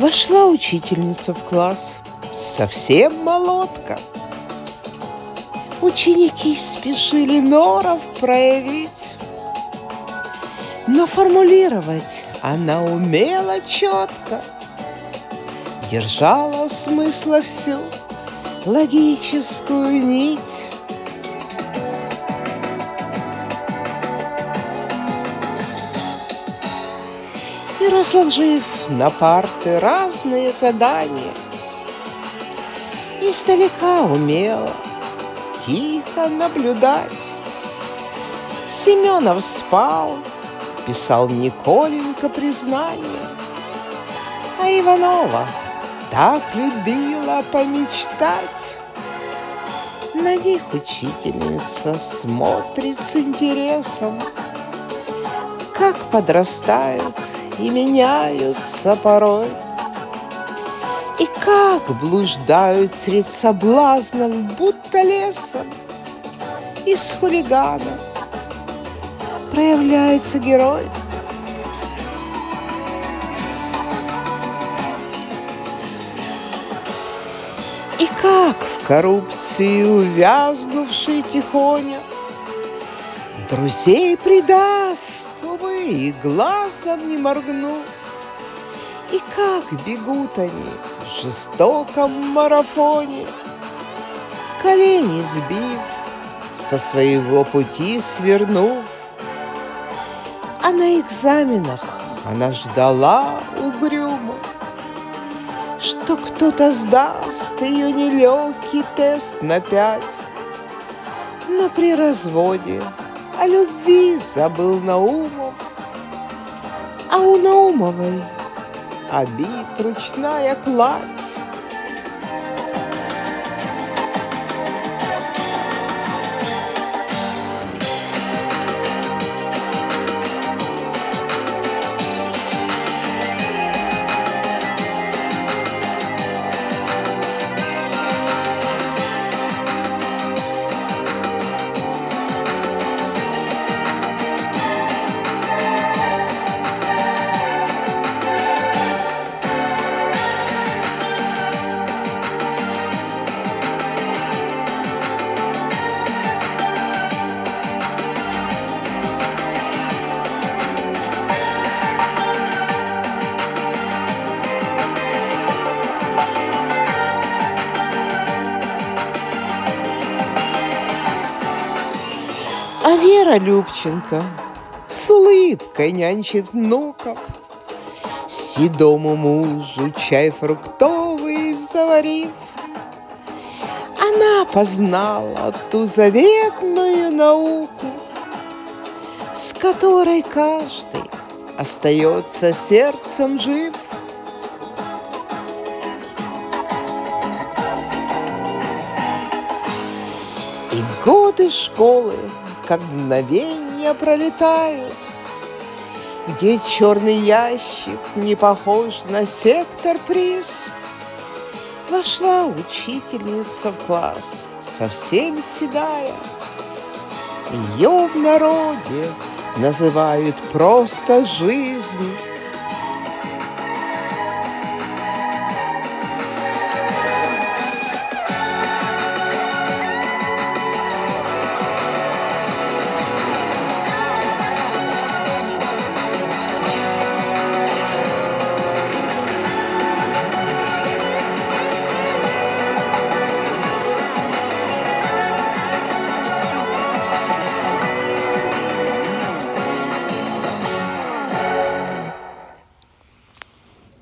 Вошла учительница в класс, совсем молодка. Ученики спешили норов проявить, но формулировать она умела четко, держала смысла всю логическую нить. И разложив на парты разные задания, издалека умела тихо наблюдать. Семенов спал, писал Николенька признание, а Иванова так любила помечтать. На них учительница смотрит с интересом, как подрастают и меняются порой, и как блуждают средь соблазнов, будто лесом. Из хулигана проявляется герой. И как в коррупции увязнувший тихоня друзей предаст, увы, и глазом не моргнув. И как бегут они в жестоком марафоне, колени сбив, со своего пути свернув. А на экзаменах она ждала угрюмо, что кто-то сдаст ее нелегкий тест на 5. Но при разводе о любви забыл Наумов, а у Наумовой обид ручная кладь. А Вера Любченко с улыбкой нянчит внуков, седому мужу чай фруктовый заварив. Она познала ту заветную науку, с которой каждый остается сердцем жив. И годы школы как мгновенье пролетают, где черный ящик не похож на сектор приз. Вошла учительница в класс, совсем седая. Ее в народе называют просто жизнь.